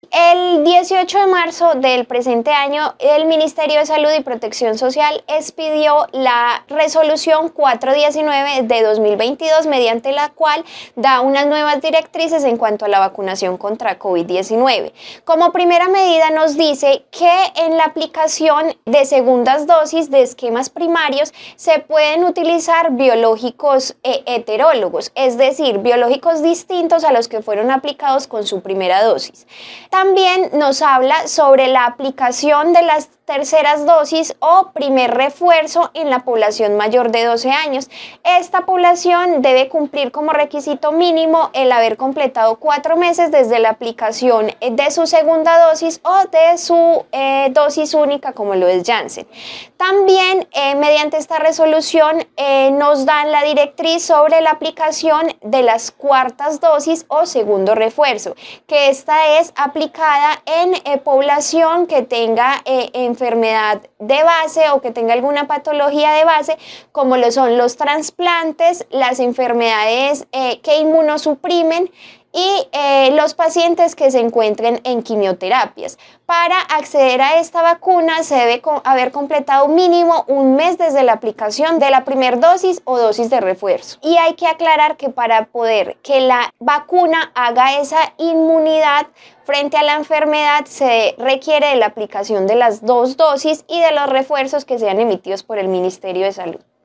El 18 de marzo del presente año, el Ministerio de Salud y Protección Social expidió la resolución 419 de 2022, mediante la cual da unas nuevas directrices en cuanto a la vacunación contra COVID-19. Como primera medida nos dice que en la aplicación de segundas dosis de esquemas primarios se pueden utilizar biológicos heterólogos, es decir, biológicos distintos a los que fueron aplicados con su primera dosis. También nos habla sobre la aplicación de las terceras dosis o primer refuerzo en la población mayor de 12 años. Esta población debe cumplir como requisito mínimo el haber completado 4 meses desde la aplicación de su segunda dosis o de su dosis única, como lo es Janssen. También mediante esta resolución nos dan la directriz sobre la aplicación de las cuartas dosis o segundo refuerzo, que esta es aplicada en población que tenga enfermedad de base o que tenga alguna patología de base, como lo son los trasplantes, las enfermedades que inmunosuprimen y los pacientes que se encuentren en quimioterapias. Para acceder a esta vacuna se debe haber completado mínimo un mes desde la aplicación de la primera dosis o dosis de refuerzo. Y hay que aclarar que para poder que la vacuna haga esa inmunidad frente a la enfermedad se requiere de la aplicación de las 2 dosis y de los refuerzos que sean emitidos por el Ministerio de Salud.